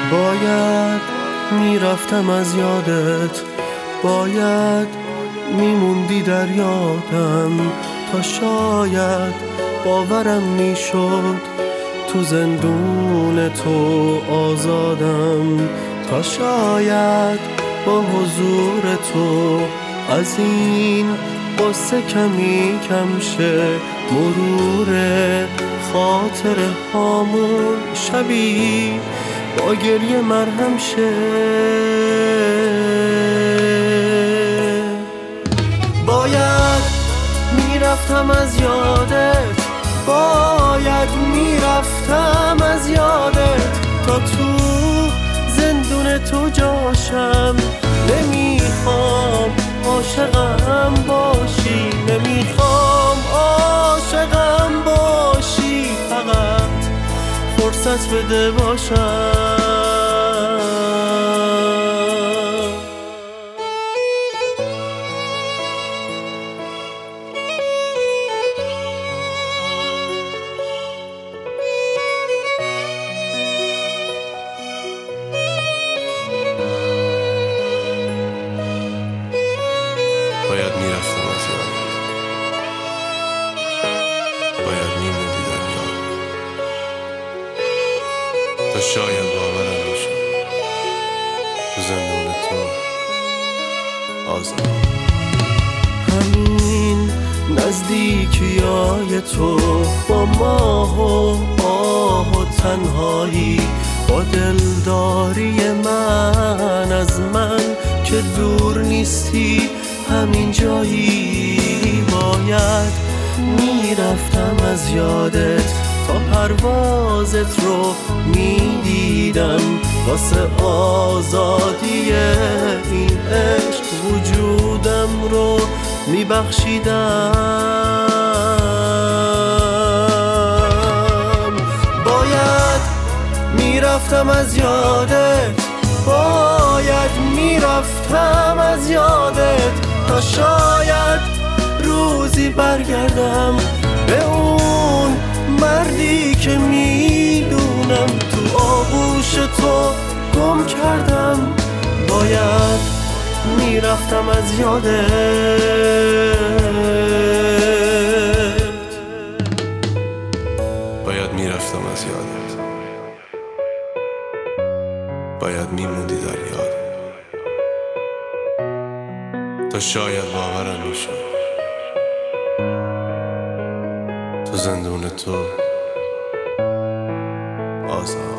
باید میرفتم از یادت، باید میموندی در یادم، تا شاید باورم میشد تو زندون تو آزادم، تا شاید با حضور تو از این قصه کمی کم شه، مرور خاطره هامون شبی با گریه مرهم شه. باید میرفتم از یادت، باید میرفتم از یادت، تا تو زندون تو جاشم. نمیخوام عاشقم باشی، نمیخوام عاشقم باشی، فقط فرصت بده باشم. باید میرفتم از یادت، باید میموندی در یادم، تا شاید باورم میشد تو زندون تو آزادم. همین نزدیکیای تو با ماه و آه و تنهایی، با دلداری من از من که دور نیستی همین جایی. باید میرفتم از یادت، تا پروازت رو میدیدم، واسه آزادی این عشق وجودم رو میبخشیدم. باید میرفتم از یادت، باید میرفتم از یادت، تا شاید روزی برگردم به اون مردی که میدونم تو آغوش تو گم کردم. باید میرفتم از یادت، باید میرفتم از یادت، باید میموندی در یادم، تا شاید باورم میشد تو زندون تو آزاد.